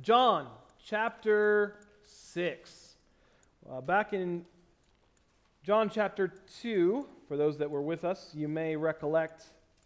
John chapter 6. Back in John chapter 2, for those that were with us, you may recollect,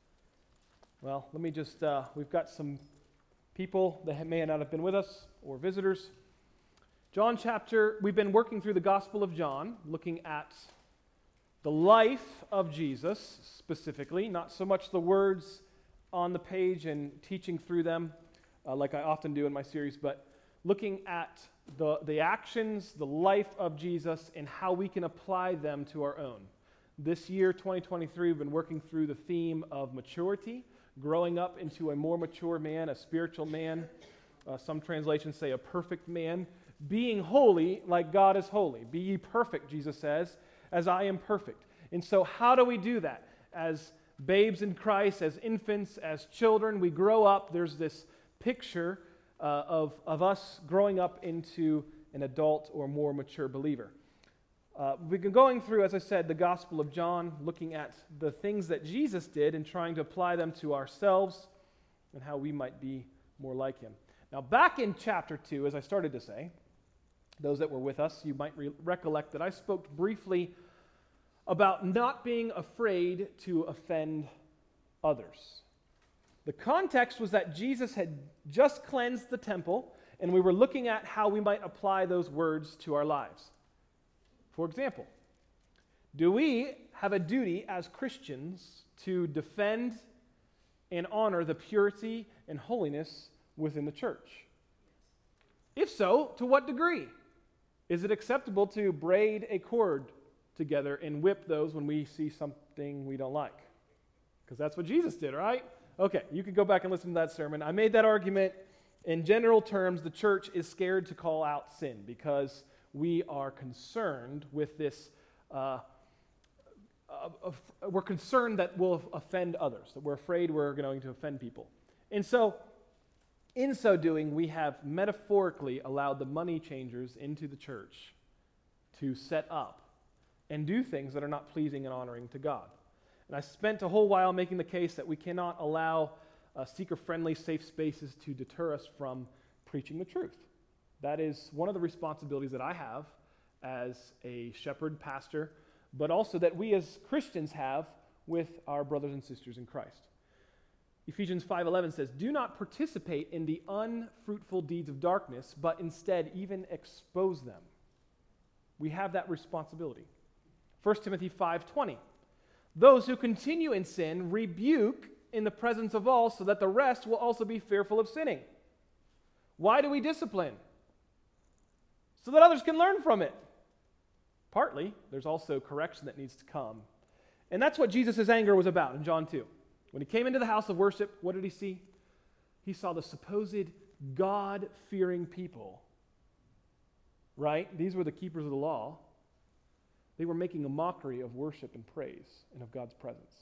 we've got some people that may not have been with us or visitors. We've been working through the Gospel of John, looking at the life of Jesus specifically, not so much the words on the page and teaching through them like I often do in my series, but looking at the actions, the life of Jesus, and how we can apply them to our own. This year, 2023, we've been working through the theme of maturity, growing up into a more mature man, a spiritual man. Some translations say a perfect man. Being holy like God is holy. Be ye perfect, Jesus says, as I am perfect. And so how do we do that? As babes in Christ, as infants, as children, we grow up. There's this picture of us growing up into an adult or more mature believer. We've been going through, as I said, the Gospel of John, looking at the things that Jesus did and trying to apply them to ourselves and how we might be more like him. Now, back in chapter 2, as I started to say, those that were with us, you might recollect that I spoke briefly about not being afraid to offend others. The context was that Jesus had just cleansed the temple, and we were looking at how we might apply those words to our lives. For example, do we have a duty as Christians to defend and honor the purity and holiness within the church? If so, to what degree? Is it acceptable to braid a cord together and whip those when we see something we don't like? Because that's what Jesus did, right? Okay, you can go back and listen to that sermon. I made that argument. In general terms, the church is scared to call out sin because we are concerned with this. We're concerned that we'll offend others, that we're afraid we're going to offend people. And so, in so doing, we have metaphorically allowed the money changers into the church to set up and do things that are not pleasing and honoring to God. And I spent a whole while making the case that we cannot allow seeker-friendly, safe spaces to deter us from preaching the truth. That is one of the responsibilities that I have as a shepherd, pastor, but also that we as Christians have with our brothers and sisters in Christ. Ephesians 5:11 says, "Do not participate in the unfruitful deeds of darkness, but instead even expose them." We have that responsibility. 1 Timothy 5:20, "Those who continue in sin rebuke in the presence of all, so that the rest will also be fearful of sinning." Why do we discipline? So that others can learn from it. Partly, there's also correction that needs to come. And that's what Jesus' anger was about in John 2. When he came into the house of worship, what did he see? He saw the supposed God-fearing people, right? These were the keepers of the law. They were making a mockery of worship and praise and of God's presence.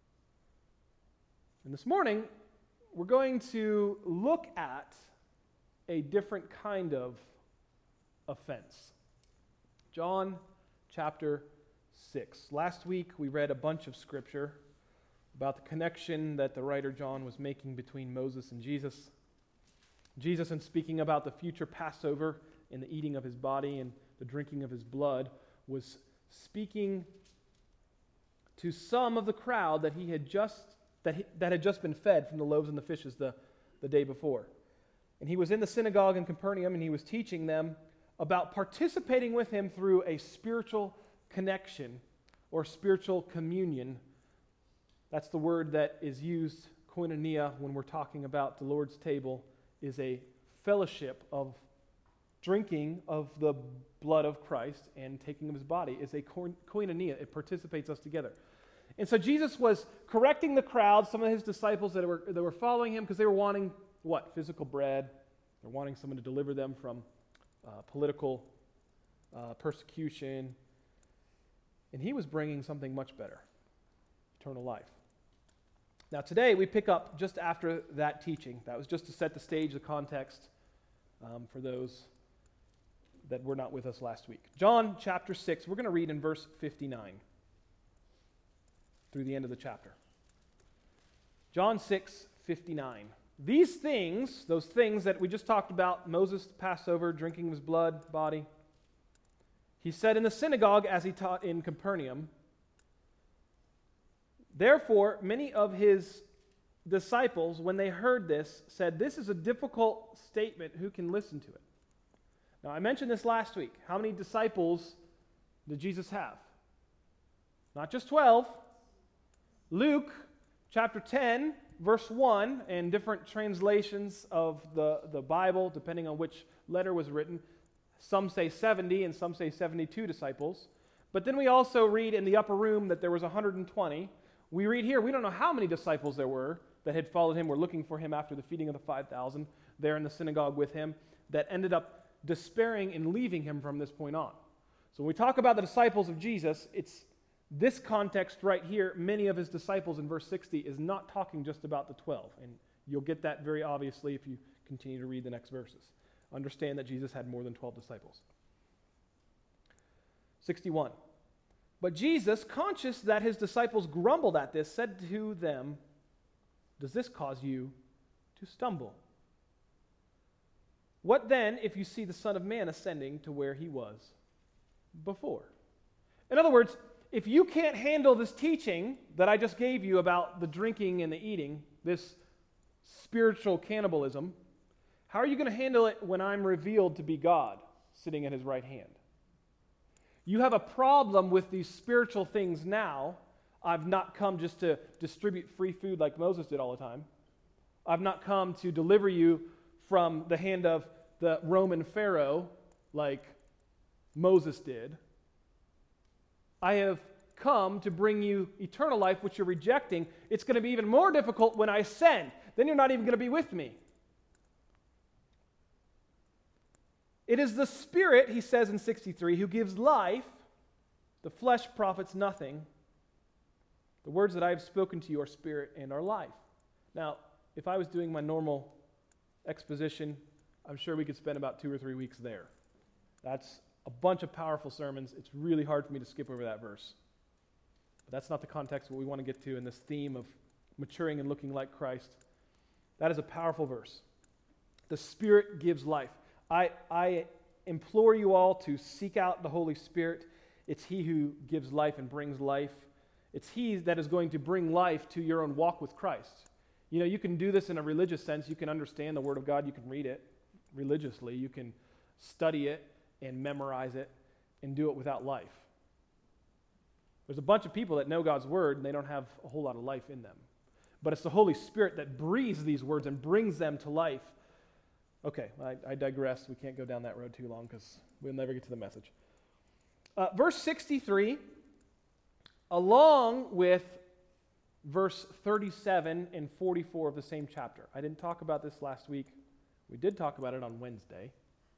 And this morning, we're going to look at a different kind of offense. John chapter 6. Last week, we read a bunch of scripture about the connection that the writer John was making between Moses and Jesus. Jesus, in speaking about the future Passover and the eating of his body and the drinking of his blood, was speaking to some of the crowd that had just been fed from the loaves and the fishes the day before. And he was in the synagogue in Capernaum, and he was teaching them about participating with him through a spiritual connection or spiritual communion. That's the word that is used, koinonia, when we're talking about the Lord's table, is a fellowship of drinking of the blood of Christ and taking of his body. Is a koinonia. It participates us together. And so Jesus was correcting the crowd, some of his disciples that were following him, because they were wanting, what? Physical bread. They're wanting someone to deliver them from political persecution. And he was bringing something much better, eternal life. Now today we pick up just after that teaching. That was just to set the stage, the context for those that were not with us last week. John chapter 6, we're going to read in verse 59 through the end of the chapter. John 6:59. these things, those things that we just talked about, Moses, Passover, drinking of his blood, body, he said in the synagogue as he taught in Capernaum, therefore, many of his disciples, when they heard this, said, this is a difficult statement. Who can listen to it? Now, I mentioned this last week. How many disciples did Jesus have? Not just 12. Luke chapter 10, verse 1, and different translations of the Bible, depending on which letter was written, some say 70 and some say 72 disciples. But then we also read in the upper room that there was 120. We read here, we don't know how many disciples there were that had followed him, were looking for him after the feeding of the 5,000, there in the synagogue with him, that ended up despairing and leaving him from this point on. So when we talk about the disciples of Jesus, it's this context right here. Many of his disciples in verse 60 is not talking just about the 12. And you'll get that very obviously if you continue to read the next verses. Understand that Jesus had more than 12 disciples. 61. But Jesus, conscious that his disciples grumbled at this, said to them, does this cause you to stumble? What then if you see the Son of Man ascending to where he was before? In other words, if you can't handle this teaching that I just gave you about the drinking and the eating, this spiritual cannibalism, how are you going to handle it when I'm revealed to be God sitting at his right hand? You have a problem with these spiritual things now. I've not come just to distribute free food like Moses did all the time. I've not come to deliver you from the hand of the Roman Pharaoh like Moses did. I have come to bring you eternal life, which you're rejecting. It's going to be even more difficult when I ascend. Then you're not even going to be with me. It is the Spirit, he says in 63, who gives life. The flesh profits nothing. The words that I have spoken to you are spirit and are life. Now, if I was doing my normal exposition, I'm sure we could spend about 2 or 3 weeks there. That's a bunch of powerful sermons. It's really hard for me to skip over that verse. But that's not the context of what we want to get to in this theme of maturing and looking like Christ. That is a powerful verse. The Spirit gives life. I implore you all to seek out the Holy Spirit. It's He who gives life and brings life. It's He that is going to bring life to your own walk with Christ. You know, you can do this in a religious sense. You can understand the Word of God. You can read it religiously. You can study it and memorize it and do it without life. There's a bunch of people that know God's Word and they don't have a whole lot of life in them. But it's the Holy Spirit that breathes these words and brings them to life. Okay, I digress. We can't go down that road too long because we'll never get to the message. Verse 63, along with verse 37 and 44 of the same chapter. I didn't talk about this last week. We did talk about it on Wednesday.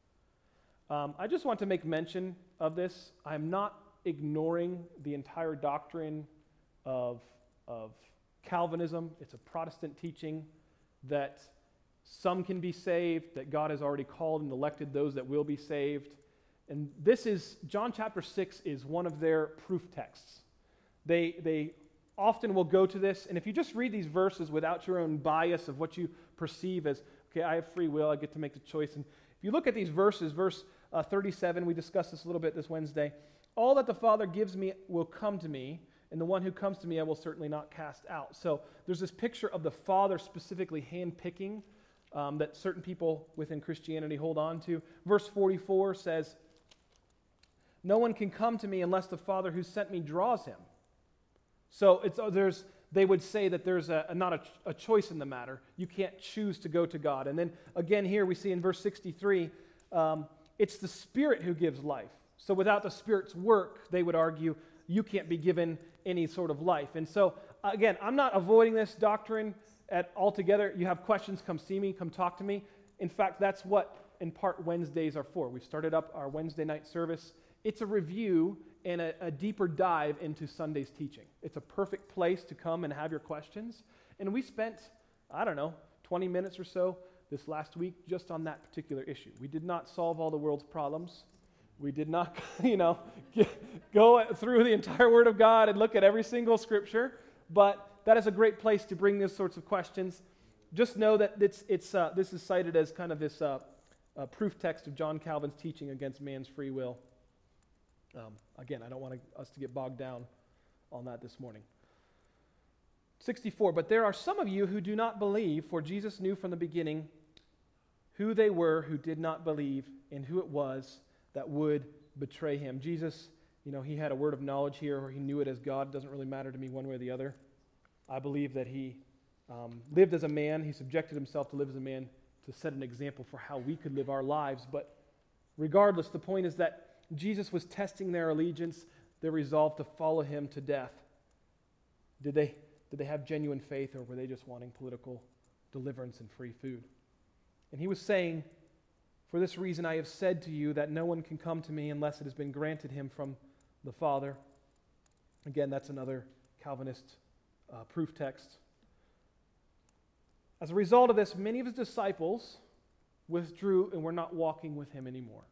I just want to make mention of this. I'm not ignoring the entire doctrine of Calvinism. It's a Protestant teaching that some can be saved, that God has already called and elected those that will be saved. And this is, John chapter 6 is one of their proof texts. They often will go to this, and if you just read these verses without your own bias of what you perceive as, okay, I have free will, I get to make the choice. And if you look at these verses, verse 37, we discussed this a little bit this Wednesday. All that the Father gives me will come to me, and the one who comes to me I will certainly not cast out. So there's this picture of the Father specifically handpicking that certain people within Christianity hold on to. Verse 44 says, no one can come to me unless the Father who sent me draws him. So they would say that there's not a choice in the matter. You can't choose to go to God. And then again here we see in verse 63, it's the Spirit who gives life. So without the Spirit's work, they would argue, you can't be given any sort of life. And so again, I'm not avoiding this doctrine altogether. You have questions, come see me, come talk to me. In fact, that's what in part Wednesdays are for. We've started up our Wednesday night service. It's a review and a deeper dive into Sunday's teaching. It's a perfect place to come and have your questions. And we spent, 20 minutes or so this last week just on that particular issue. We did not solve all the world's problems. We did not, go through the entire Word of God and look at every single scripture. But that is a great place to bring these sorts of questions. just know that this is cited as kind of this proof text of John Calvin's teaching against man's free will. Again, I don't want us to get bogged down on that this morning. 64, but there are some of you who do not believe, for Jesus knew from the beginning who they were who did not believe and who it was that would betray him. Jesus, he had a word of knowledge here, or he knew it as God. It doesn't really matter to me one way or the other. I believe that he lived as a man. He subjected himself to live as a man to set an example for how we could live our lives. But regardless, the point is that Jesus was testing their allegiance, their resolve to follow him to death. Did they have genuine faith, or were they just wanting political deliverance and free food? And he was saying, for this reason I have said to you that no one can come to me unless it has been granted him from the Father. Again, that's another Calvinist proof text. As a result of this, many of his disciples withdrew and were not walking with him anymore.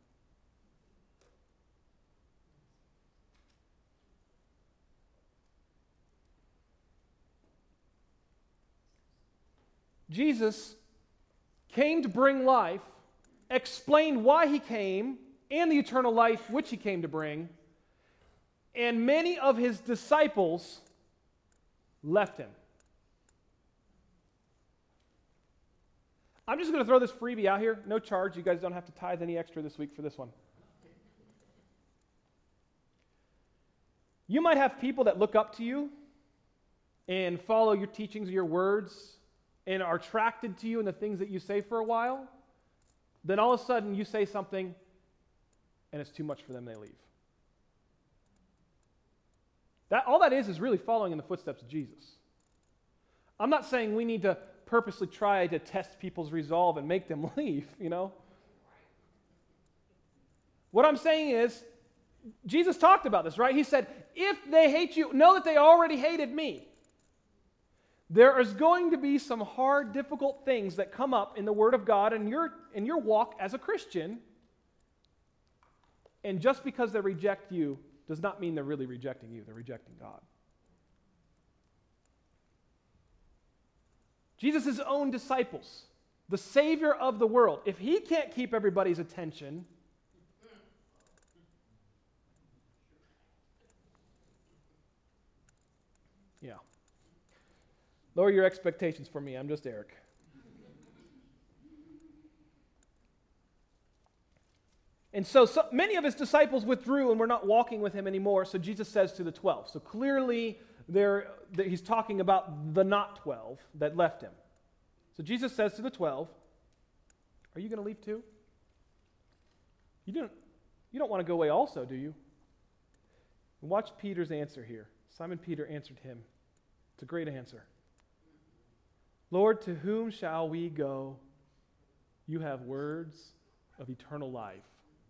Jesus came to bring life, explained why he came, and the eternal life which he came to bring, and many of his disciples left him. I'm just going to throw this freebie out here, no charge. You guys don't have to tithe any extra this week for this one. You might have people that look up to you and follow your teachings or your words and are attracted to you and the things that you say for a while. Then all of a sudden you say something and it's too much for them, they leave. All that is really following in the footsteps of Jesus. I'm not saying we need to purposely try to test people's resolve and make them leave, What I'm saying is, Jesus talked about this, right? He said, if they hate you, know that they already hated me. There is going to be some hard, difficult things that come up in the Word of God in your walk as a Christian. And just because they reject you does not mean they're really rejecting you. They're rejecting God. Jesus' own disciples, the Savior of the world, if he can't keep everybody's attention, yeah. Lower your expectations for me. I'm just Eric. And so many of his disciples withdrew and were not walking with him anymore, so Jesus says to the 12. So clearly he's talking about the not 12 that left him. So Jesus says to the 12, are you going to leave too? You don't want to go away also, do you? And watch Peter's answer here. Simon Peter answered him. It's a great answer. Lord, to whom shall we go? You have words of eternal life.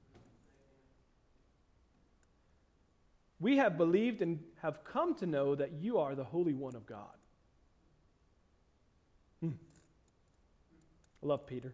We have believed and have come to know that you are the Holy One of God. I love Peter.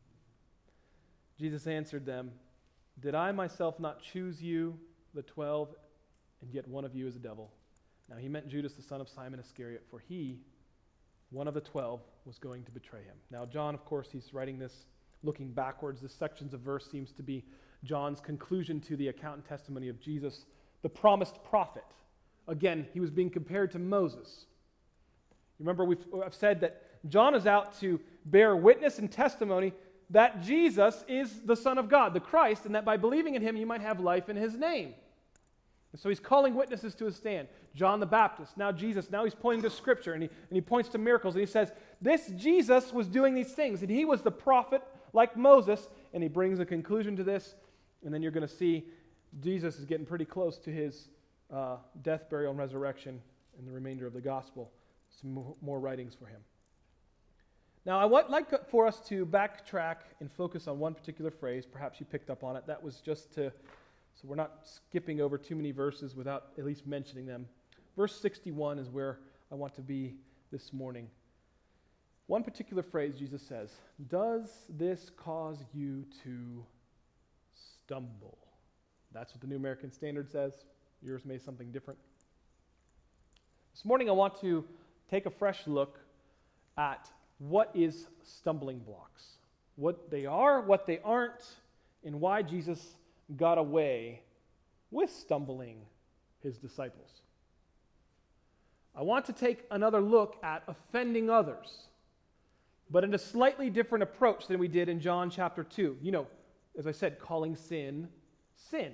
Jesus answered them, did I myself not choose you, the 12, and yet one of you is a devil? Now he meant Judas, the son of Simon Iscariot, for he, one of the 12, was going to betray him. Now John, of course, he's writing this looking backwards. This sections of verse seems to be John's conclusion to the account and testimony of Jesus, the promised prophet. Again, he was being compared to Moses. You remember I've said that John is out to bear witness and testimony that Jesus is the Son of God, the Christ, and that by believing in him you might have life in his name. And so he's calling witnesses to his stand. John the Baptist, now Jesus, now he's pointing to Scripture, and he points to miracles, and he says, this Jesus was doing these things, and he was the prophet like Moses, and he brings a conclusion to this, and then you're going to see Jesus is getting pretty close to his death, burial, and resurrection in the remainder of the gospel. Some more writings for him. Now, I would like for us to backtrack and focus on one particular phrase. Perhaps you picked up on it. That was just so we're not skipping over too many verses without at least mentioning them. Verse 61 is where I want to be this morning. One particular phrase Jesus says, does this cause you to stumble? That's what the New American Standard says. Yours may something different. This morning I want to take a fresh look at what is stumbling blocks, what they are, what they aren't, and why Jesus got away with stumbling his disciples. I want to take another look at offending others, but in a slightly different approach than we did in John chapter 2. You know, as I said, calling sin, sin.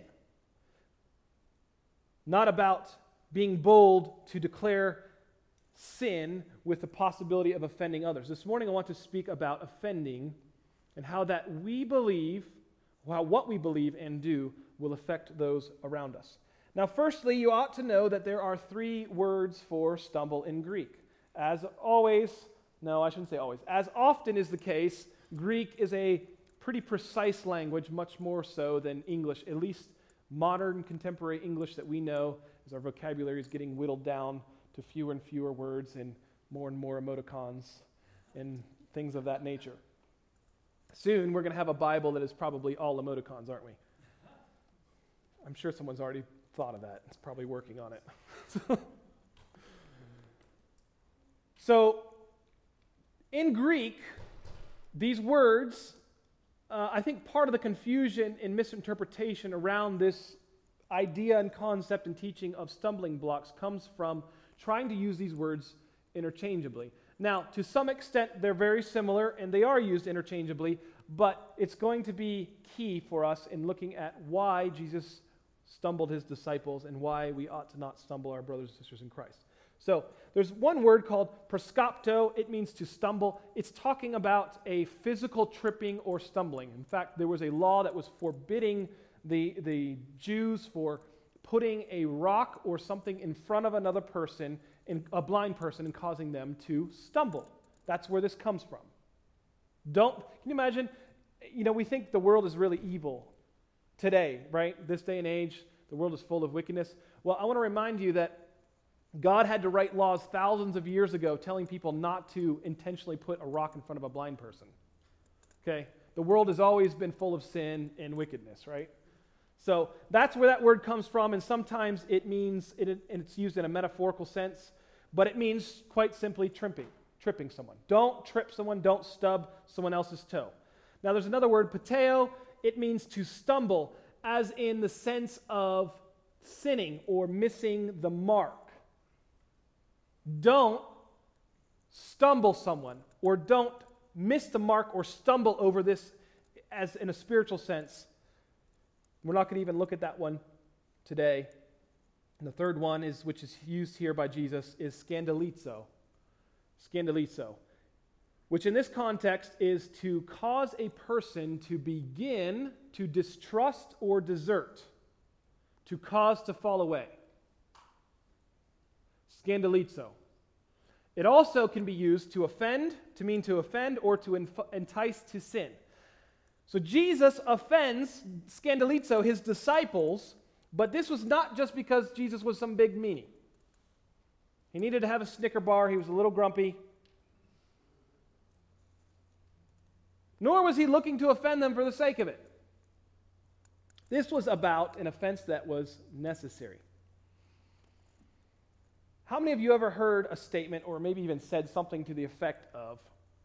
Not about being bold to declare sin with the possibility of offending others. This morning I want to speak about offending and how that we believe, how what we believe and do will affect those around us. Now, firstly, you ought to know that there are 3 words for stumble in Greek. As always, no, I shouldn't say always. As often is the case, Greek is a pretty precise language, much more so than English, at least modern contemporary English that we know, as our vocabulary is getting whittled down to fewer and fewer words and more emoticons and things of that nature. Soon, we're going to have a Bible that is probably all emoticons, aren't we? I'm sure someone's already thought of that. It's probably working on it. So, in Greek, these words, I think part of the confusion and misinterpretation around this idea and concept and teaching of stumbling blocks comes from trying to use these words interchangeably. Now, to some extent, they're very similar, and they are used interchangeably, but it's going to be key for us in looking at why Jesus stumbled his disciples and why we ought to not stumble our brothers and sisters in Christ. So, there's one word called proskopto. It means to stumble. It's talking about a physical tripping or stumbling. In fact, there was a law that was forbidding the Jews for putting a rock or something in front of another person, a blind person, and causing them to stumble. That's where this comes from. Can you imagine? You know, we think the world is really evil today, right? This day and age, the world is full of wickedness. Well, I want to remind you that God had to write laws thousands of years ago telling people not to intentionally put a rock in front of a blind person. Okay? The world has always been full of sin and wickedness, right? So that's where that word comes from, and sometimes it means, and it's used in a metaphorical sense, but it means quite simply tripping someone. Don't trip someone, don't stub someone else's toe. Now there's another word, pateo. It means to stumble, as in the sense of sinning or missing the mark. Don't stumble someone, or don't miss the mark or stumble over this as in a spiritual sense. We're not going to even look at that one today. And the third one, which is used here by Jesus, is scandalizo. Scandalizo, which in this context is to cause a person to begin to distrust or desert, to cause to fall away. Scandalizo. It also can be used to offend, to mean to offend, or to entice to sin. So Jesus offends, scandalizo, his disciples, but this was not just because Jesus was some big meanie. He needed to have a Snicker bar. He was a little grumpy. Nor was he looking to offend them for the sake of it. This was about an offense that was necessary. How many of you ever heard a statement or maybe even said something to the effect of,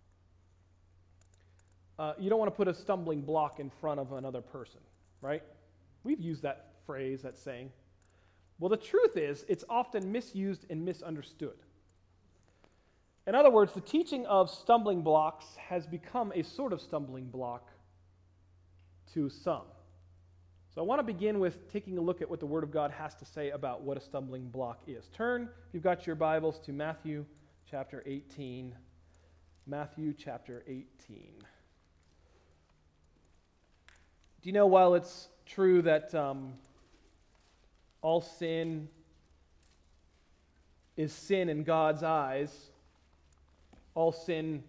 you don't want to put a stumbling block in front of another person, right? We've used that phrase, that saying. Well, the truth is, it's often misused and misunderstood. In other words, the teaching of stumbling blocks has become a sort of stumbling block to some. So I want to begin with taking a look at what the Word of God has to say about what a stumbling block is. Turn, if you've got your Bibles, to Matthew chapter 18. Matthew chapter 18. Do you know, while it's true that all sin is sin in God's eyes, all sin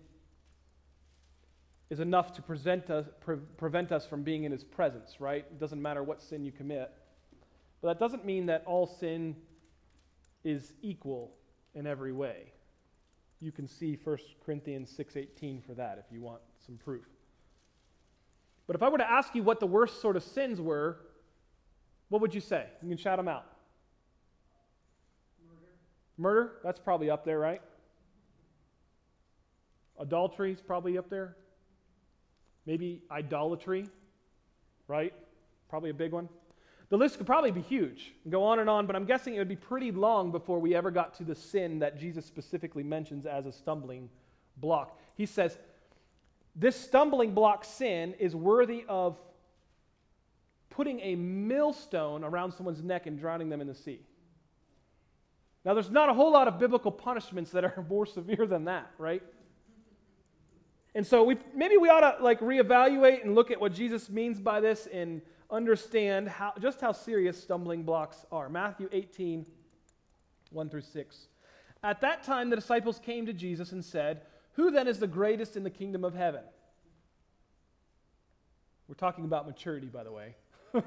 is enough to prevent us from being in His presence, right? It doesn't matter what sin you commit. But that doesn't mean that all sin is equal in every way. You can see 1 Corinthians 6:18 for that if you want some proof. But if I were to ask you what the worst sort of sins were, what would you say? You can shout them out. Murder? That's probably up there, right? Adultery is probably up there. Maybe idolatry, right? Probably a big one. The list could probably be huge and go on, but I'm guessing it would be pretty long before we ever got to the sin that Jesus specifically mentions as a stumbling block. He says, this stumbling block sin is worthy of putting a millstone around someone's neck and drowning them in the sea. Now, there's not a whole lot of biblical punishments that are more severe than that, right? And so maybe we ought to reevaluate and look at what Jesus means by this and understand just how serious stumbling blocks are. Matthew 18, 1-6. At that time, the disciples came to Jesus and said, "Who then is the greatest in the kingdom of heaven?" We're talking about maturity, by the way.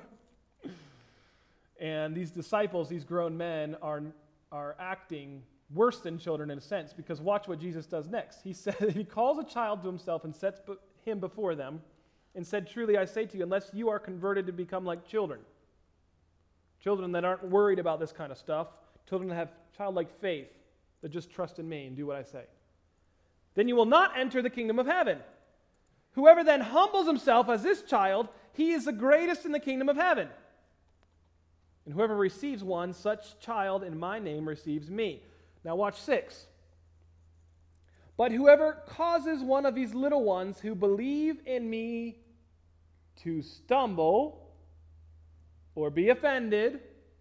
And these disciples, these grown men, are acting worse than children in a sense, because watch what Jesus does next. He said, he calls a child to himself and sets him before them and said, "Truly I say to you, unless you are converted to become like children that aren't worried about this kind of stuff, children that have childlike faith, that just trust in me and do what I say, then you will not enter the kingdom of heaven. Whoever then humbles himself as this child, he is the greatest in the kingdom of heaven. And whoever receives one such child in my name receives me." Now watch 6. "But whoever causes one of these little ones who believe in me to stumble or be offended,"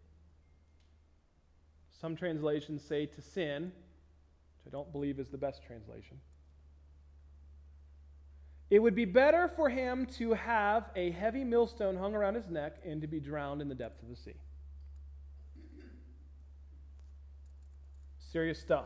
some translations say to sin, which I don't believe is the best translation, "it would be better for him to have a heavy millstone hung around his neck and to be drowned in the depths of the sea." Serious stuff.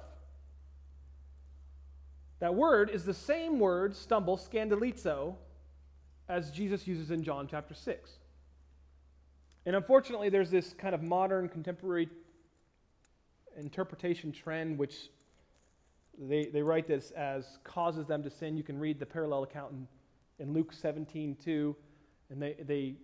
That word is the same word, stumble, scandalizo, as Jesus uses in John chapter 6. And unfortunately, there's this kind of modern, contemporary interpretation trend, which they write this as causes them to sin. You can read the parallel account in Luke 17:2, and they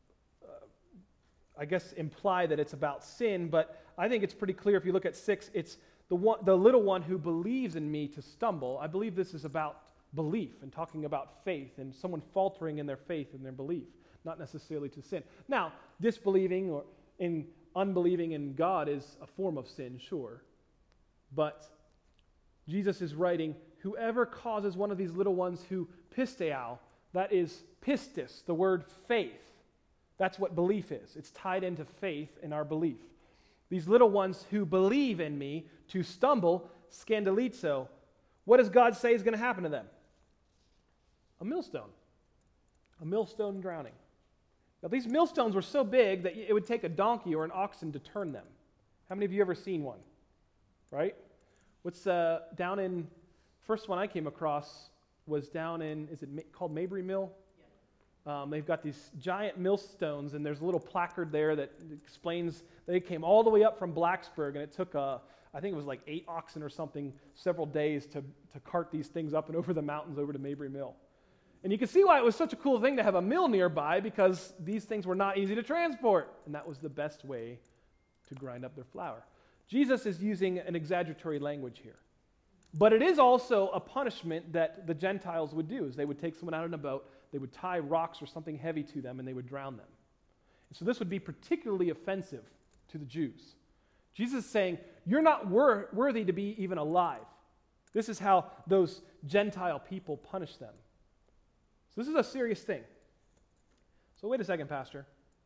I guess imply that it's about sin, but I think it's pretty clear if you look at 6, it's the little one who believes in me to stumble. I believe this is about belief and talking about faith and someone faltering in their faith and their belief, not necessarily to sin. Now, disbelieving or unbelieving in God is a form of sin, sure, but Jesus is writing, whoever causes one of these little ones who pisteo, that is pistis, the word faith. That's what belief is. It's tied into faith in our belief. These little ones who believe in me to stumble, scandalizo. What does God say is going to happen to them? A millstone. A millstone drowning. Now, these millstones were so big that it would take a donkey or an oxen to turn them. How many of you ever seen one? Right? What's down in, first one I came across was down in, is it called Mabry Mill? They've got these giant millstones, and there's a little placard there that explains they came all the way up from Blacksburg, and it took, I think it was like 8 oxen or something, several days to cart these things up and over the mountains over to Mabry Mill. And you can see why it was such a cool thing to have a mill nearby, because these things were not easy to transport, and that was the best way to grind up their flour. Jesus is using an exaggeratory language here. But it is also a punishment that the Gentiles would do, is they would take someone out in a boat, they would tie rocks or something heavy to them, and they would drown them. And so this would be particularly offensive to the Jews. Jesus is saying, you're not worthy to be even alive. This is how those Gentile people punish them. So this is a serious thing. So wait a second, Pastor.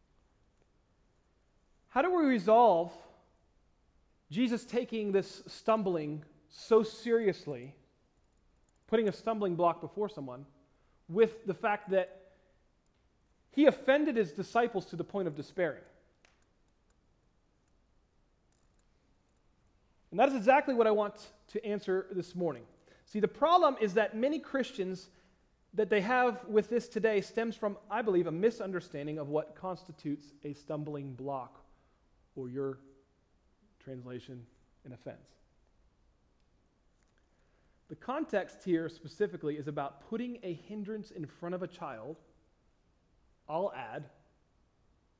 How do we resolve Jesus taking this stumbling so seriously, putting a stumbling block before someone, with the fact that he offended his disciples to the point of despairing? And that is exactly what I want to answer this morning. See, the problem is that many Christians that they have with this today stems from, I believe, a misunderstanding of what constitutes a stumbling block, or your translation, an offense. The context here specifically is about putting a hindrance in front of a child. I'll add,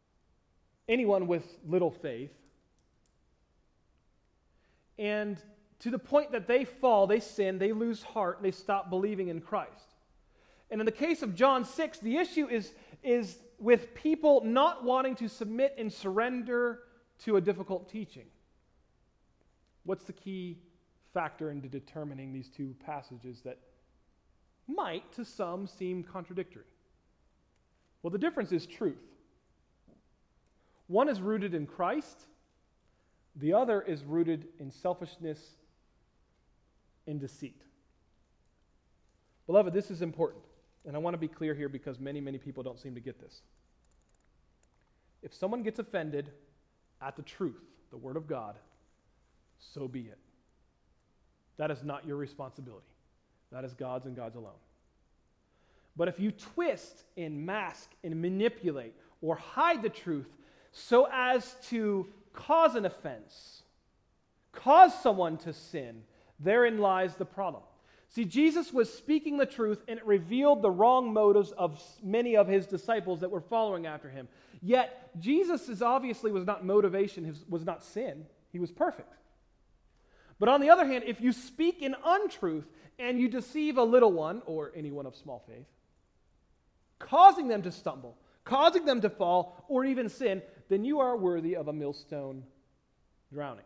anyone with little faith, and to the point that they fall, they sin, they lose heart, and they stop believing in Christ. And in the case of John 6, the issue is with people not wanting to submit and surrender to a difficult teaching. What's the key factor into determining these two passages that might, to some, seem contradictory? Well, the difference is truth. One is rooted in Christ. The other is rooted in selfishness and deceit. Beloved, this is important. And I want to be clear here because many, many people don't seem to get this. If someone gets offended at the truth, the Word of God, so be it. That is not your responsibility. That is God's and God's alone. But if you twist and mask and manipulate or hide the truth so as to cause an offense, cause someone to sin, therein lies the problem. See, Jesus was speaking the truth, and it revealed the wrong motives of many of his disciples that were following after him. Yet, Jesus' obviously was not motivation, was not sin. He was perfect. But on the other hand, if you speak in untruth and you deceive a little one, or anyone of small faith, causing them to stumble, causing them to fall, or even sin, then you are worthy of a millstone drowning.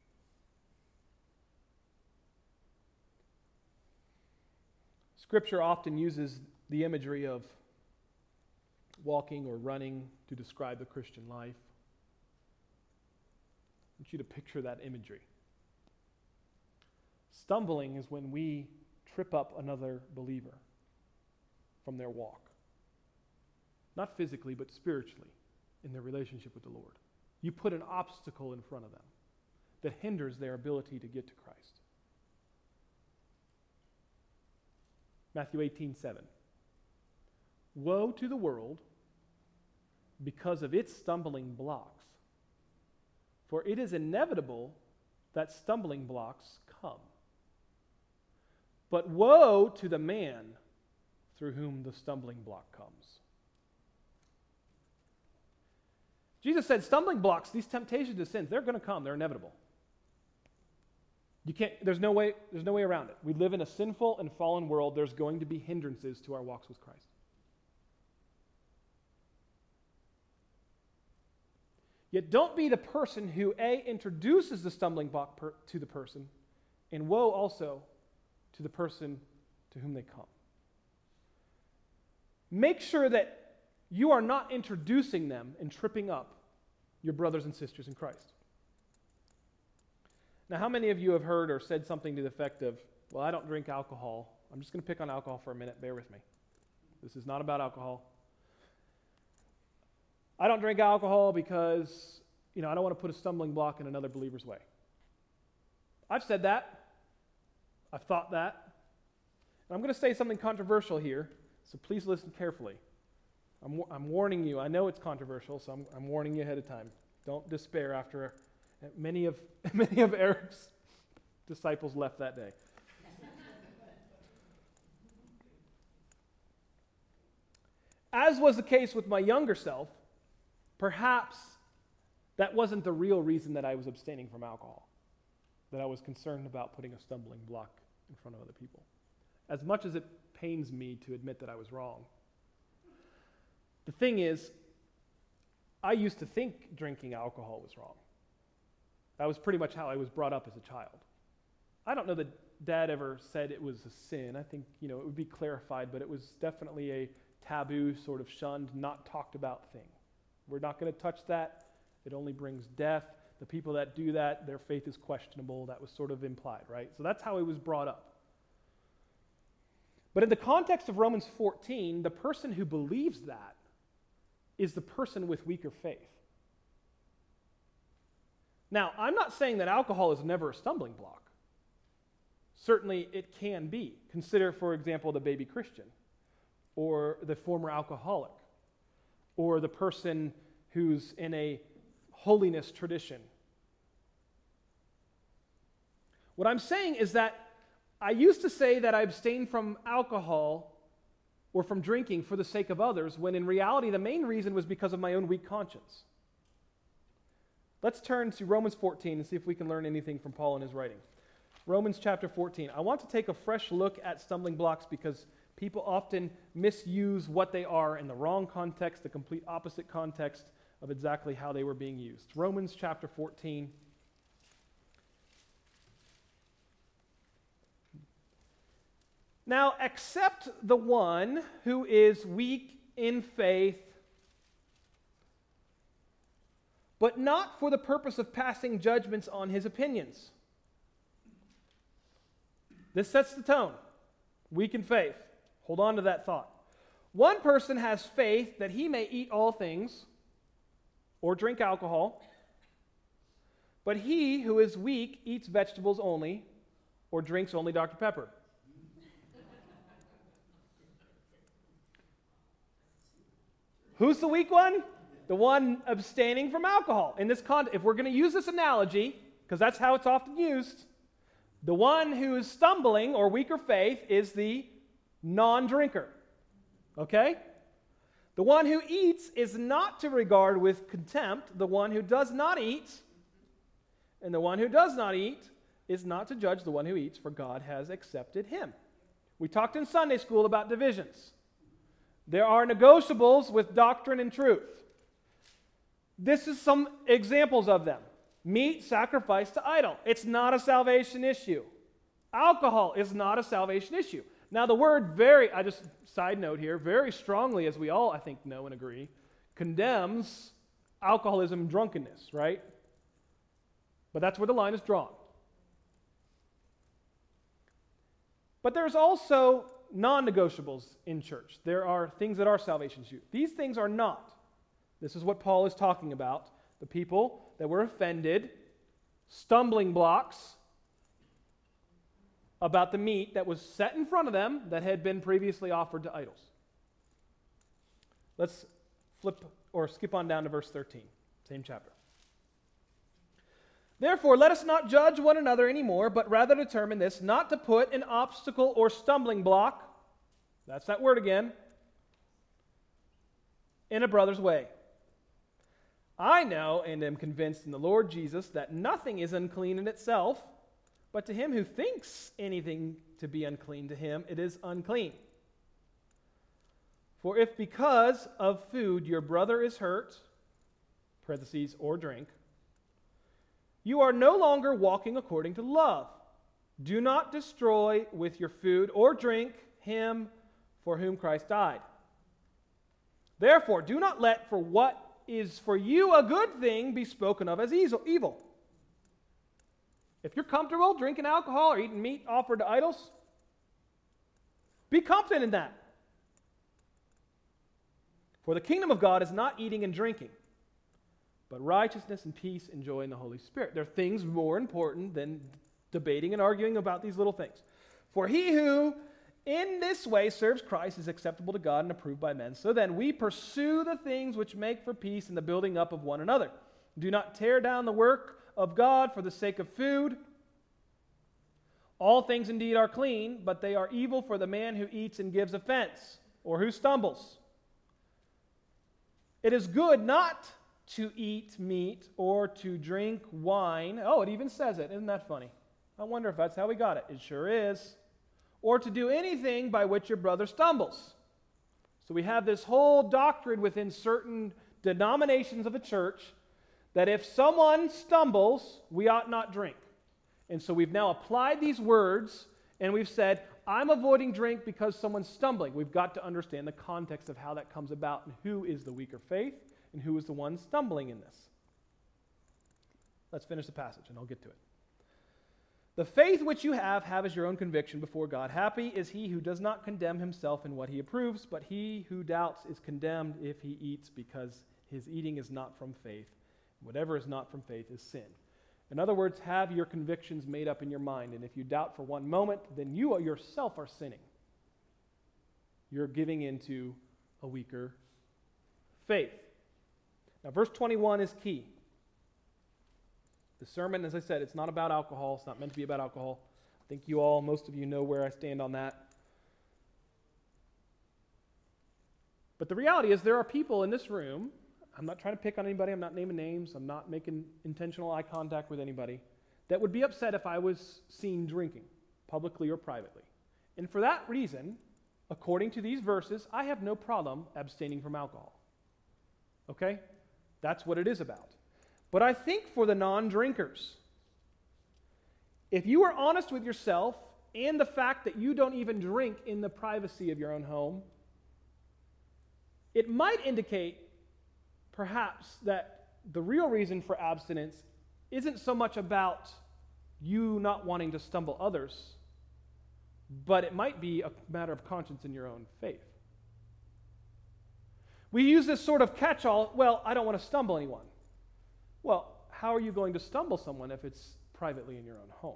Scripture often uses the imagery of walking or running to describe the Christian life. I want you to picture that imagery. Stumbling is when we trip up another believer from their walk. Not physically, but spiritually in their relationship with the Lord. You put an obstacle in front of them that hinders their ability to get to Christ. Matthew 18:7. Woe to the world because of its stumbling blocks, for it is inevitable that stumbling blocks come. But woe to the man through whom the stumbling block comes. Jesus said stumbling blocks, these temptations to sin, they're going to come. They're inevitable. There's no way around it. We live in a sinful and fallen world. There's going to be hindrances to our walks with Christ. Yet don't be the person who, A, introduces the stumbling block to the person, and woe also to the person to whom they come. Make sure that you are not introducing them and tripping up your brothers and sisters in Christ. Now, how many of you have heard or said something to the effect of, well, I don't drink alcohol. I'm just going to pick on alcohol for a minute. Bear with me. This is not about alcohol. I don't drink alcohol because, I don't want to put a stumbling block in another believer's way. I've said that. I've thought that. And I'm going to say something controversial here, so please listen carefully. I'm warning you. I know it's controversial, so I'm warning you ahead of time. Don't despair after many of Eric's disciples left that day. As was the case with my younger self, perhaps that wasn't the real reason that I was abstaining from alcohol, that I was concerned about putting a stumbling block in front of other people. As much as it pains me to admit that I was wrong, the thing is, I used to think drinking alcohol was wrong. That was pretty much how I was brought up as a child. I don't know that Dad ever said it was a sin. I think, it would be clarified, but it was definitely a taboo, sort of shunned, not talked about thing. We're not going to touch that. It only brings death. The people that do that, their faith is questionable. That was sort of implied, right? So that's how I was brought up. But in the context of Romans 14, the person who believes that is the person with weaker faith. Now, I'm not saying that alcohol is never a stumbling block. Certainly it can be. Consider, for example, the baby Christian, or the former alcoholic, or the person who's in a holiness tradition. What I'm saying is that I used to say that I abstained from alcohol or from drinking for the sake of others, when in reality the main reason was because of my own weak conscience. Let's turn to Romans 14 and see if we can learn anything from Paul in his writing. Romans chapter 14. I want to take a fresh look at stumbling blocks because people often misuse what they are in the wrong context, the complete opposite context of exactly how they were being used. Romans chapter 14. Now, accept the one who is weak in faith, but not for the purpose of passing judgments on his opinions. This sets the tone. Weak in faith. Hold on to that thought. One person has faith that he may eat all things or drink alcohol, but he who is weak eats vegetables only or drinks only Dr. Pepper. Who's the weak one? The one abstaining from alcohol. In this if we're going to use this analogy, because that's how it's often used, the one who is stumbling or weaker faith is the non-drinker. Okay? The one who eats is not to regard with contempt the one who does not eat, and the one who does not eat is not to judge the one who eats, for God has accepted him. We talked in Sunday school about divisions. There are negotiables with doctrine and truth. This is some examples of them. Meat sacrificed to idol. It's not a salvation issue. Alcohol is not a salvation issue. Now the word side note here, very strongly, as we all I think know and agree, condemns alcoholism and drunkenness, right? But that's where the line is drawn. But there's also non-negotiables in church. There are things that are salvation issues. These things are not. This is what Paul is talking about. The people that were offended, stumbling blocks about the meat that was set in front of them that had been previously offered to idols. Let's skip on down to verse 13, same chapter. Therefore, let us not judge one another anymore, but rather determine this, not to put an obstacle or stumbling block, that's that word again, in a brother's way. I know and am convinced in the Lord Jesus that nothing is unclean in itself, but to him who thinks anything to be unclean to him, it is unclean. For if because of food your brother is hurt, parentheses, or drink, you are no longer walking according to love. Do not destroy with your food or drink him for whom Christ died. Therefore, do not let for what is for you a good thing be spoken of as evil. If you're comfortable drinking alcohol or eating meat offered to idols, be confident in that. For the kingdom of God is not eating and drinking, but righteousness and peace and joy in the Holy Spirit. There are things more important than debating and arguing about these little things. For he who in this way serves Christ is acceptable to God and approved by men. So then we pursue the things which make for peace and the building up of one another. Do not tear down the work of God for the sake of food. All things indeed are clean, but they are evil for the man who eats and gives offense, or who stumbles. It is good not to eat meat or to drink wine. Oh, it even says it. Isn't that funny? I wonder if that's how we got it. It sure is. Or to do anything by which your brother stumbles. So we have this whole doctrine within certain denominations of a church that if someone stumbles, we ought not drink. And so we've now applied these words and we've said, I'm avoiding drink because someone's stumbling. We've got to understand the context of how that comes about and who is the weaker faith and who is the one stumbling in this. Let's finish the passage and I'll get to it. The faith which you have as your own conviction before God. Happy is he who does not condemn himself in what he approves, but he who doubts is condemned if he eats, because his eating is not from faith. Whatever is not from faith is sin. In other words, have your convictions made up in your mind, and if you doubt for one moment, then you yourself are sinning. You're giving into a weaker faith. Now, verse 21 is key. The sermon, as I said, it's not about alcohol. It's not meant to be about alcohol. I think most of you know where I stand on that. But the reality is there are people in this room, I'm not trying to pick on anybody, I'm not naming names, I'm not making intentional eye contact with anybody. that would be upset if I was seen drinking, publicly or privately. And for that reason, according to these verses, I have no problem abstaining from alcohol. Okay? That's what it is about. But I think for the non-drinkers, if you are honest with yourself and the fact that you don't even drink in the privacy of your own home, it might indicate perhaps that the real reason for abstinence isn't so much about you not wanting to stumble others, but it might be a matter of conscience in your own faith. We use this sort of catch-all, well, I don't want to stumble anyone. Well, how are you going to stumble someone if it's privately in your own home?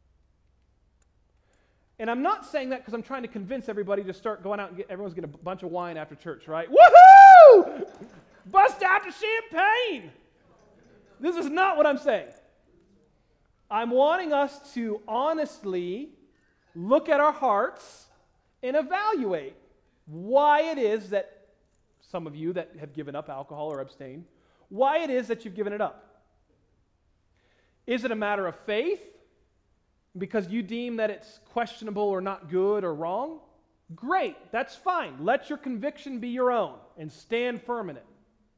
And I'm not saying that because I'm trying to convince everybody to start going out and everyone's getting a bunch of wine after church, right? Woohoo! Bust out the champagne! This is not what I'm saying. I'm wanting us to honestly look at our hearts and evaluate why it is that some of you that have given up alcohol or abstain, why it is that you've given it up. Is it a matter of faith? Because you deem that it's questionable or not good or wrong? Great, that's fine. Let your conviction be your own and stand firm in it.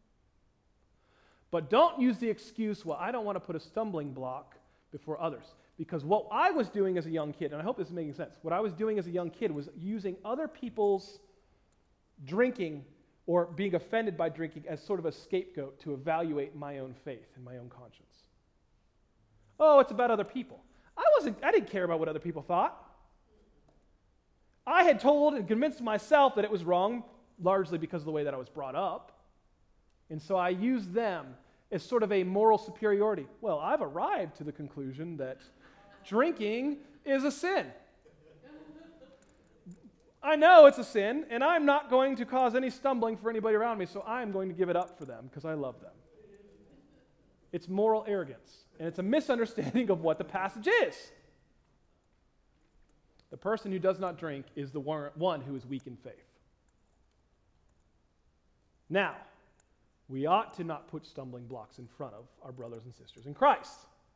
But don't use the excuse, well, I don't want to put a stumbling block before others. Because what I was doing as a young kid, and I hope this is making sense, what I was doing as a young kid was using other people's drinking or being offended by drinking as sort of a scapegoat to evaluate my own faith and my own conscience. Oh, it's about other people. I didn't care about what other people thought. I had told and convinced myself that it was wrong, largely because of the way that I was brought up. And so I used them as sort of a moral superiority. Well, I've arrived to the conclusion that drinking is a sin. I know it's a sin, and I'm not going to cause any stumbling for anybody around me, so I'm going to give it up for them because I love them. It's moral arrogance, and it's a misunderstanding of what the passage is. The person who does not drink is the one who is weak in faith. Now, we ought to not put stumbling blocks in front of our brothers and sisters in Christ.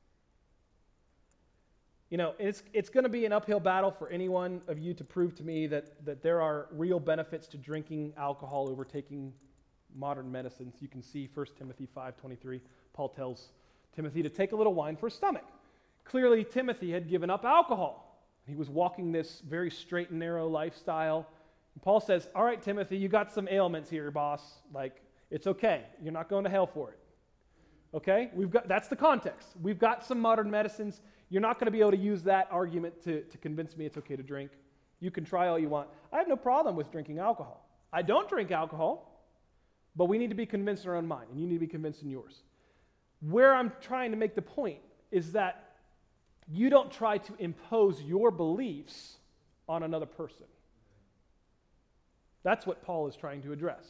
You know, it's going to be an uphill battle for any one of you to prove to me that there are real benefits to drinking alcohol over taking modern medicines. You can see 1 Timothy 5:23. Paul tells Timothy to take a little wine for his stomach. Clearly, Timothy had given up alcohol. He was walking this very straight and narrow lifestyle. And Paul says, all right, Timothy, you got some ailments here, boss. Like, it's okay. You're not going to hell for it. Okay? That's the context. We've got some modern medicines. You're not going to be able to use that argument to convince me it's okay to drink. You can try all you want. I have no problem with drinking alcohol. I don't drink alcohol, but we need to be convinced in our own mind, and you need to be convinced in yours. Where I'm trying to make the point is that you don't try to impose your beliefs on another person. That's what Paul is trying to address.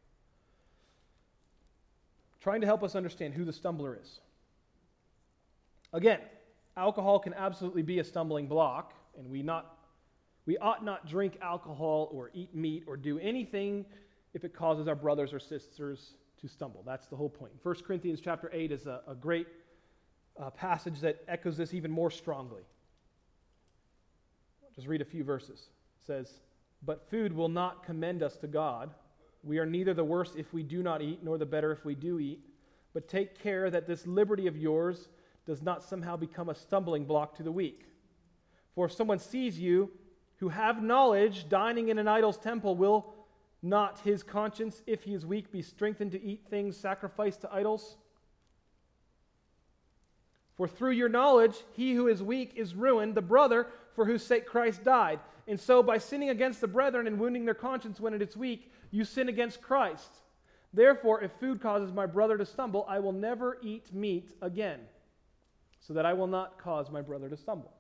Trying to help us understand who the stumbler is. Again, alcohol can absolutely be a stumbling block, and we ought not drink alcohol or eat meat or do anything if it causes our brothers or sisters to stumble. That's the whole point. 1 Corinthians chapter 8 is a great passage that echoes this even more strongly. I'll just read a few verses. It says, "But food will not commend us to God. We are neither the worse if we do not eat, nor the better if we do eat. But take care that this liberty of yours does not somehow become a stumbling block to the weak. For if someone sees you who have knowledge dining in an idol's temple, will not his conscience, if he is weak, be strengthened to eat things sacrificed to idols? For through your knowledge, he who is weak is ruined, the brother for whose sake Christ died. And so by sinning against the brethren and wounding their conscience when it is weak, you sin against Christ. Therefore, if food causes my brother to stumble, I will never eat meat again, so that I will not cause my brother to stumble."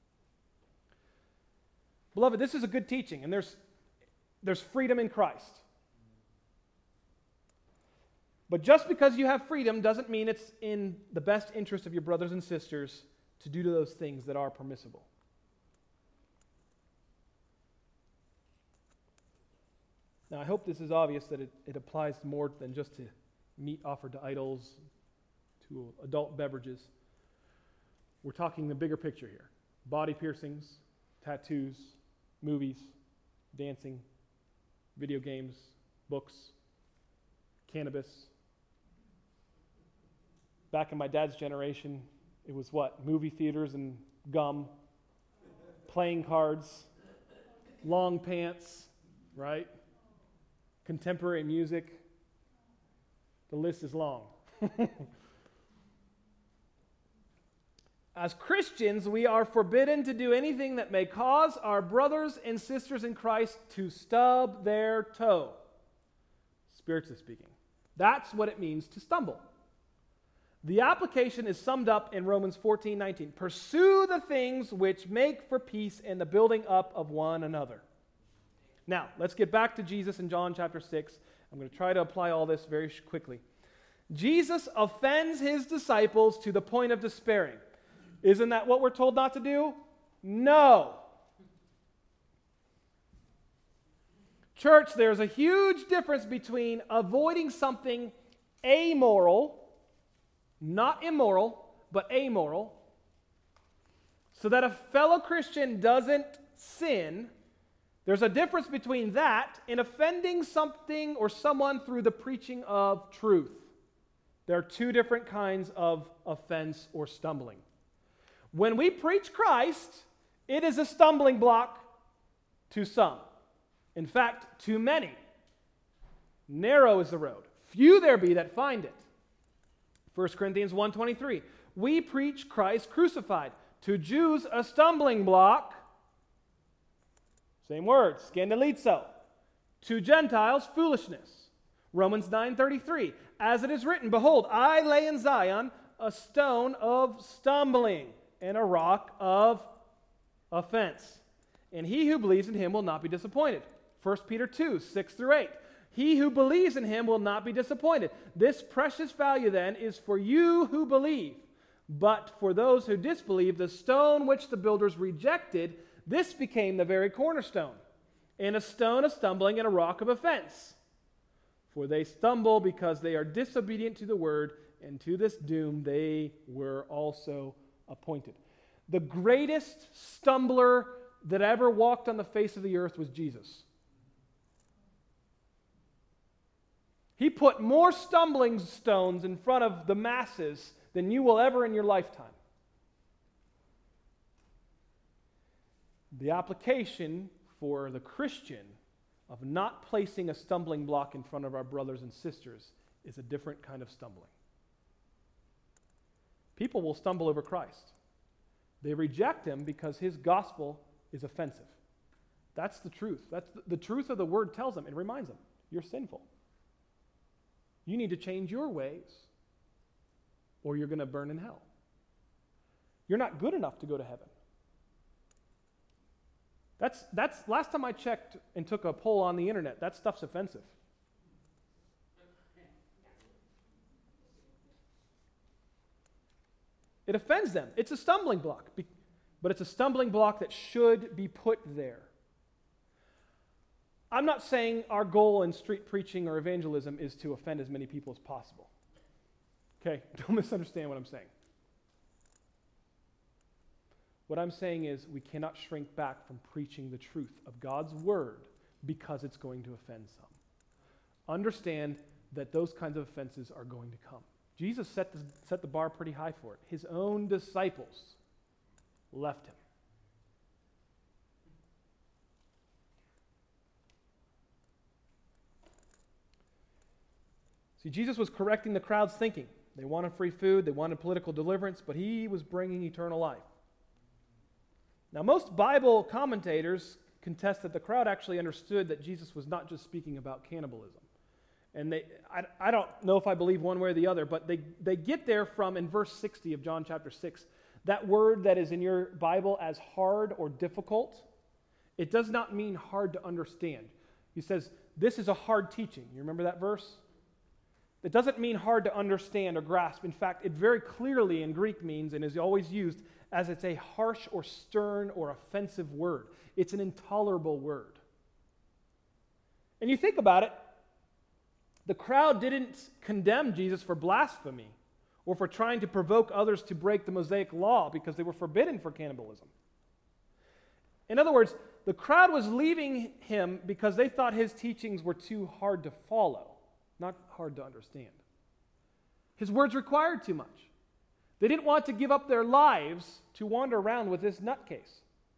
Beloved, this is a good teaching, and there's freedom in Christ. But just because you have freedom doesn't mean it's in the best interest of your brothers and sisters to do those things that are permissible. Now, I hope this is obvious that it applies to more than just to meat offered to idols, to adult beverages. We're talking the bigger picture here. Body piercings, tattoos, movies, dancing, video games, books, cannabis. Back in my dad's generation, it was what? Movie theaters and gum, playing cards, long pants, right? Contemporary music. The list is long. As Christians, we are forbidden to do anything that may cause our brothers and sisters in Christ to stub their toe, spiritually speaking. That's what it means to stumble. The application is summed up in Romans 14:19. Pursue the things which make for peace and the building up of one another. Now, let's get back to Jesus in John chapter 6. I'm going to try to apply all this very quickly. Jesus offends his disciples to the point of despairing. Isn't that what we're told not to do? No. Church, there's a huge difference between avoiding something amoral, not immoral, but amoral, so that a fellow Christian doesn't sin. There's a difference between that and offending something or someone through the preaching of truth. There are two different kinds of offense or stumbling. When we preach Christ, it is a stumbling block to some. In fact, to many. Narrow is the road. Few there be that find it. 1 Corinthians 1:23. We preach Christ crucified. To Jews, a stumbling block. Same word, scandalizo. To Gentiles, foolishness. Romans 9:33. As it is written, behold, I lay in Zion a stone of stumbling and a rock of offense. And he who believes in him will not be disappointed. 1 Peter 2:6-8. He who believes in him will not be disappointed. This precious value then is for you who believe. But for those who disbelieve, the stone which the builders rejected, this became the very cornerstone, and a stone of stumbling and a rock of offense. For they stumble because they are disobedient to the word, and to this doom they were also appointed. The greatest stumbler that ever walked on the face of the earth was Jesus. He put more stumbling stones in front of the masses than you will ever in your lifetime. The application for the Christian of not placing a stumbling block in front of our brothers and sisters is a different kind of stumbling. People will stumble over Christ. They reject him because his gospel is offensive. That's the truth. That's the truth of the word tells them. It reminds them, you're sinful. You need to change your ways or you're going to burn in hell. You're not good enough to go to heaven. That's last time I checked and took a poll on the internet, that stuff's offensive. It offends them. It's a stumbling block, but it's a stumbling block that should be put there. I'm not saying our goal in street preaching or evangelism is to offend as many people as possible. Okay, don't misunderstand what I'm saying. What I'm saying is we cannot shrink back from preaching the truth of God's word because it's going to offend some. Understand that those kinds of offenses are going to come. Jesus set the bar pretty high for it. His own disciples left him. See, Jesus was correcting the crowd's thinking. They wanted free food, they wanted political deliverance, but he was bringing eternal life. Now, most Bible commentators contest that the crowd actually understood that Jesus was not just speaking about cannibalism. And I don't know if I believe one way or the other, but they get there from, in verse 60 of John chapter 6, that word that is in your Bible as hard or difficult, it does not mean hard to understand. He says, this is a hard teaching. You remember that verse? It doesn't mean hard to understand or grasp. In fact, it very clearly in Greek means, and is always used, as it's a harsh or stern or offensive word. It's an intolerable word. And you think about it, the crowd didn't condemn Jesus for blasphemy or for trying to provoke others to break the Mosaic law because they were forbidden for cannibalism. In other words, the crowd was leaving him because they thought his teachings were too hard to follow, not hard to understand. His words required too much. They didn't want to give up their lives to wander around with this nutcase.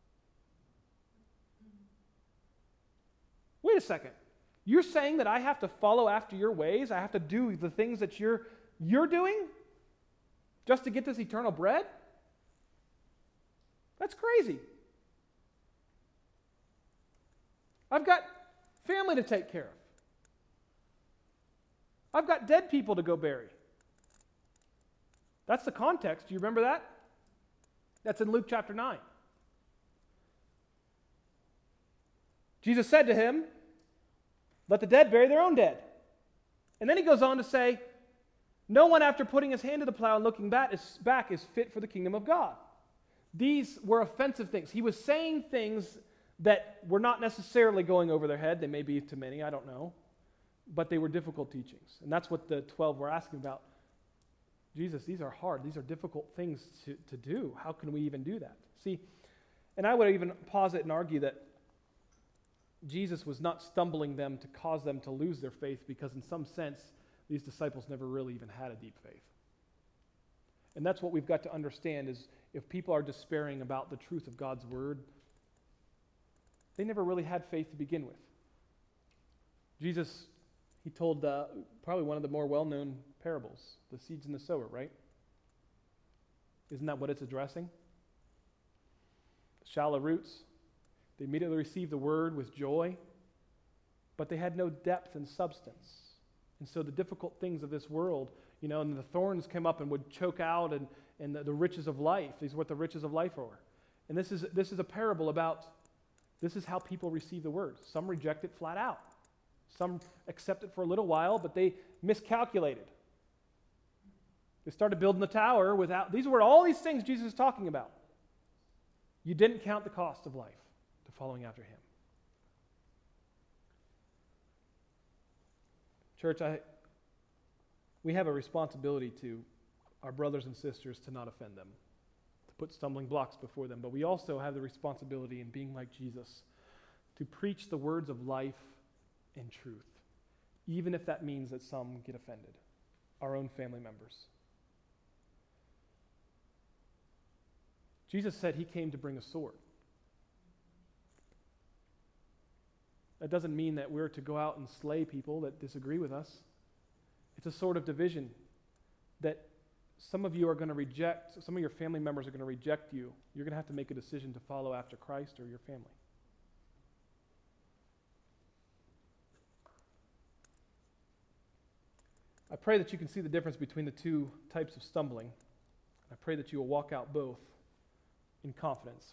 Wait a second. You're saying that I have to follow after your ways? I have to do the things that you're doing just to get this eternal bread? That's crazy. I've got family to take care of. I've got dead people to go bury. That's the context. Do you remember that? That's in Luke chapter 9. Jesus said to him, "Let the dead bury their own dead." And then he goes on to say, "No one after putting his hand to the plow and looking back is fit for the kingdom of God." These were offensive things. He was saying things that were not necessarily going over their head. They may be to many, I don't know. But they were difficult teachings. And that's what the 12 were asking about. Jesus, these are hard. These are difficult things to do. How can we even do that? See, and I would even posit and argue that Jesus was not stumbling them to cause them to lose their faith, because in some sense, these disciples never really even had a deep faith. And that's what we've got to understand, is if people are despairing about the truth of God's word, they never really had faith to begin with. Jesus, he told probably one of the more well-known parables, the seeds and the sower, right? Isn't that what it's addressing? Shallow roots. They immediately received the word with joy, but they had no depth and substance. And so the difficult things of this world, and the thorns came up and would choke out, and the riches of life. These are what the riches of life are. And this is a parable about, this is how people receive the word. Some reject it flat out. Some accept it for a little while, but they miscalculated. They started building the tower without, these were all these things Jesus is talking about. You didn't count the cost of life to following after him. Church, we have a responsibility to our brothers and sisters to not offend them, to put stumbling blocks before them, but we also have the responsibility in being like Jesus to preach the words of life and truth, even if that means that some get offended, our own family members. Jesus said he came to bring a sword. That doesn't mean that we're to go out and slay people that disagree with us. It's a sword of division that some of you are going to reject, some of your family members are going to reject you. You're going to have to make a decision to follow after Christ or your family. I pray that you can see the difference between the two types of stumbling. I pray that you will walk out both in confidence.